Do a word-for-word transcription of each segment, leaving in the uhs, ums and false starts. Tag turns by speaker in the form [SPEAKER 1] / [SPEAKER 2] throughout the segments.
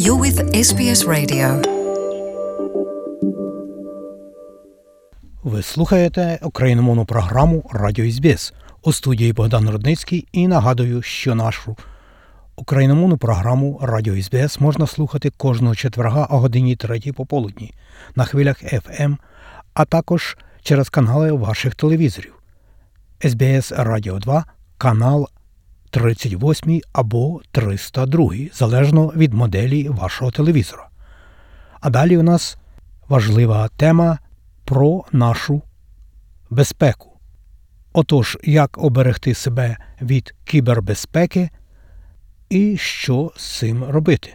[SPEAKER 1] You're with ес бі ес Radio.
[SPEAKER 2] Ви слухаєте україномовну програму Радіо ес бі ес. У студії Богдан Рудницький і нагадую, що нашу україномовну програму Радіо ес бі ес можна слухати кожного четверга о годині третій пополудні на хвилях еф ем, а також через канали ваших телевізорів. ес бі ес Радіо два, канал тридцять восьмий або триста другий, залежно від моделі вашого телевізора. А далі у нас важлива тема про нашу безпеку. Отож, як оберегти себе від кібербезпеки і що з цим робити.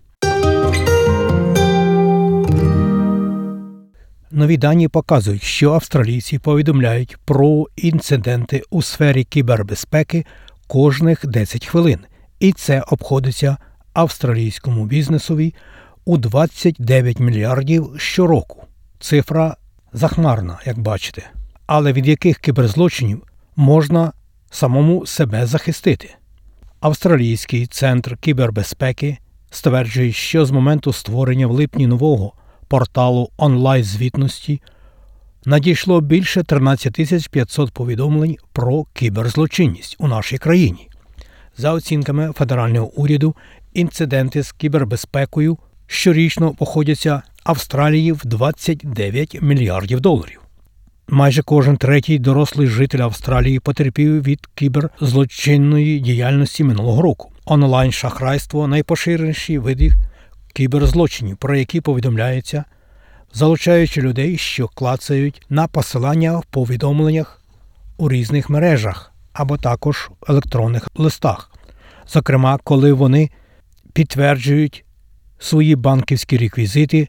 [SPEAKER 2] Нові дані показують, що австралійці повідомляють про інциденти у сфері кібербезпеки кожних десять хвилин. І це обходиться австралійському бізнесові у двадцять дев'ять мільярдів щороку. Цифра захмарна, як бачите. Але від яких кіберзлочинів можна самому себе захистити? Австралійський центр кібербезпеки стверджує, що з моменту створення в липні нового порталу онлайн-звітності надійшло більше тринадцять тисяч п'ятсот повідомлень про кіберзлочинність у нашій країні. За оцінками федерального уряду, інциденти з кібербезпекою щорічно обходяться Австралії в двадцять дев'ять мільярдів доларів. Майже кожен третій дорослий житель Австралії потерпів від кіберзлочинної діяльності минулого року. Онлайн-шахрайство – найпоширеніші види кіберзлочинів, про які повідомляється, залучаючи людей, що клацають на посилання в повідомленнях у різних мережах або також в електронних листах. Зокрема, коли вони підтверджують свої банківські реквізити,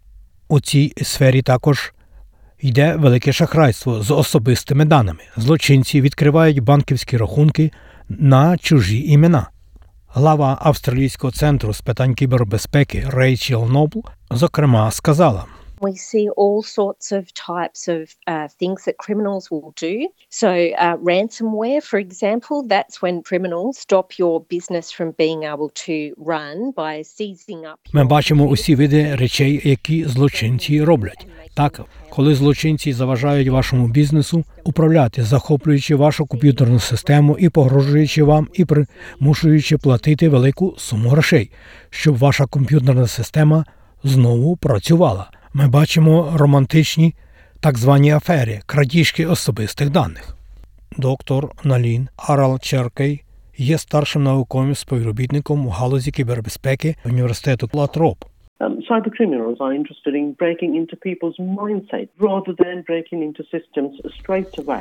[SPEAKER 2] у цій сфері також йде велике шахрайство з особистими даними. Злочинці відкривають банківські рахунки на чужі імена. Глава Австралійського центру з питань кібербезпеки Рейчел Нобл, зокрема, сказала:
[SPEAKER 3] We see all sorts of types of uh, things that criminals will do. So uh, ransomware, for example, that's when criminals stop your business from being able to run by seizing up.
[SPEAKER 2] Ми бачимо усі види речей, які злочинці роблять. Так, коли злочинці заважають вашому бізнесу управляти, захоплюючи вашу комп'ютерну систему і погрожуючи вам і примушуючи платити велику суму грошей, щоб ваша комп'ютерна система знову працювала. Ми бачимо романтичні так звані афери, крадіжки особистих даних. Доктор Налін Арал-Черкей є старшим науковим співробітником у галузі кібербезпеки університету Латроп.
[SPEAKER 4] Um, cybercriminals are interested in breaking into people's mindset rather than breaking into systems straight away.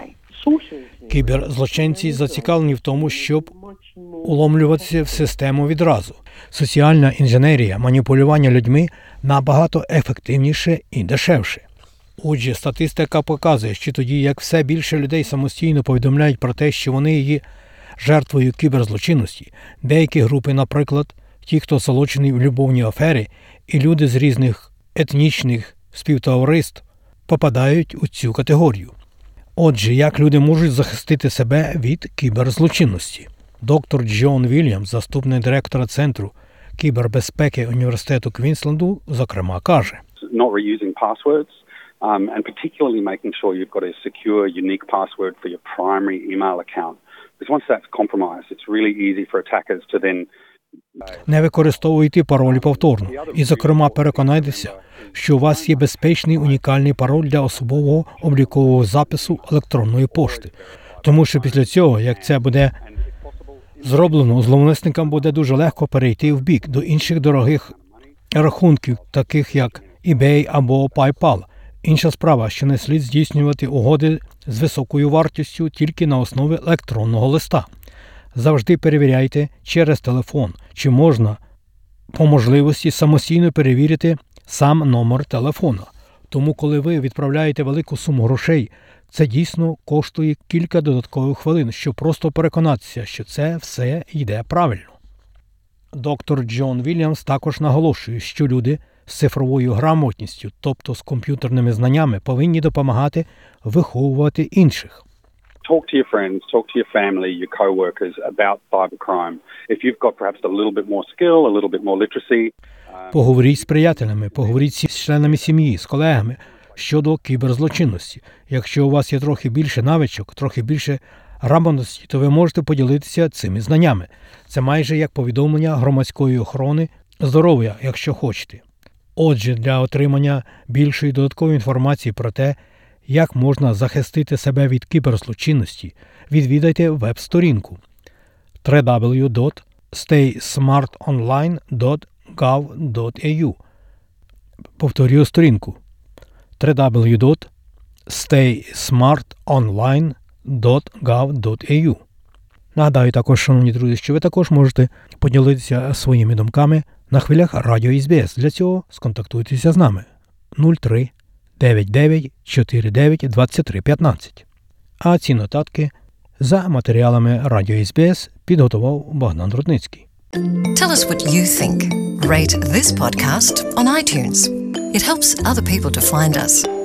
[SPEAKER 2] Кіберзлочинці зацікавлені в тому, щоб уломлюватися в систему відразу. Соціальна інженерія, маніпулювання людьми набагато ефективніше і дешевше. Отже, статистика показує, що тоді, як все більше людей самостійно повідомляють про те, що вони є жертвою кіберзлочинності, деякі групи, наприклад, ті, хто залучений в любовні афери, і люди з різних етнічних співтовариств попадають у цю категорію. Отже, як люди можуть захистити себе від кіберзлочинності? Доктор Джон Вільямс, заступник директора Центру кібербезпеки університету Квінсленду, зокрема, каже:
[SPEAKER 5] Not reusing passwords, um, and particularly making sure you've got a secure, unique password for your primary email account. Because once that's compromised, it's really easy for attackers to then
[SPEAKER 2] Не використовуйте паролі повторно. І, зокрема, переконайтеся, що у вас є безпечний унікальний пароль для особового облікового запису електронної пошти. Тому що після цього, як це буде зроблено, зловмисникам буде дуже легко перейти в бік до інших дорогих рахунків, таких як eBay або PayPal. Інша справа, що не слід здійснювати угоди з високою вартістю тільки на основі електронного листа. Завжди перевіряйте через телефон, чи можна по можливості самостійно перевірити сам номер телефона. Тому, коли ви відправляєте велику суму грошей, це дійсно коштує кілька додаткових хвилин, щоб просто переконатися, що це все йде правильно. Доктор Джон Вільямс також наголошує, що люди з цифровою грамотністю, тобто з комп'ютерними знаннями, повинні допомагати виховувати інших.
[SPEAKER 5] Talk to your friends, talk to your family, your co-workers about cybercrime. If you've got perhaps a little bit more skill, a little bit more literacy.
[SPEAKER 2] Поговоріть з приятелями, поговоріть з членами сім'ї, з колегами щодо кіберзлочинності. Якщо у вас є трохи більше навичок, трохи більше грамотності, то ви можете поділитися цими знаннями. Це майже як повідомлення громадської охорони здоров'я, якщо хочете. Отже, для отримання більшої додаткової інформації про те, як можна захистити себе від кіберзлочинності, відвідайте веб-сторінку дабл ю дабл ю дабл ю крапка стей смарт онлайн крапка гав крапка ей ю. Повторюю сторінку дабл ю дабл ю дабл ю крапка стей смарт онлайн крапка гав крапка ей ю. Нагадаю також, шановні друзі, що ви також можете поділитися своїми думками на хвилях Радіо ес бі ес. Для цього сконтактуйтеся з нами нуль три дев'ять дев'ять чотири дев'ять двадцять три п'ятнадцять. А ці нотатки за матеріалами Радіо ес бі ес підготував Богдан Рудницький.
[SPEAKER 1] Tell us what you think. Rate this podcast on iTunes. It helps other people to find us.